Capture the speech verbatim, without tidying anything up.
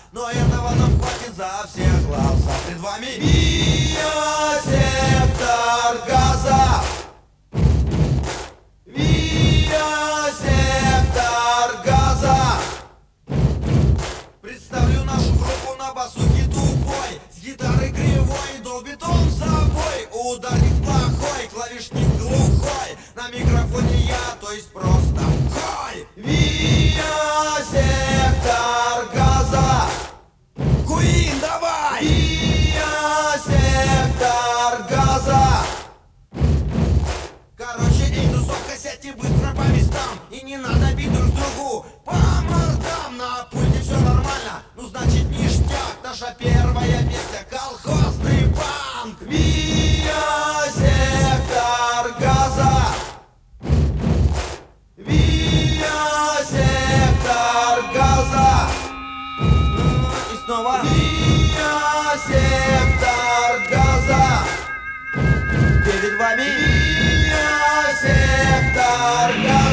Но этого нам хватит за всех глаза. Пред вами Биосектор газа. Биосектор газа. Представлю нашу группу на басухе тупой, с гитарой кривой, долбит он собой. Ударник плохой, клавишник глухой, на микрофоне я, то есть просто хой. Биосектор газа. Куин, давай! Биосектор газа. Короче, эй, тусовка, сядьте быстро по местам. И не надо бить друг другу по мордам. На пульте все нормально, ну значит ништяк. Наша первая песня — колхозный панк. Биосектор газа. Биосектор газа. И снова Биосектор газа. Перед вами Биосектор газа.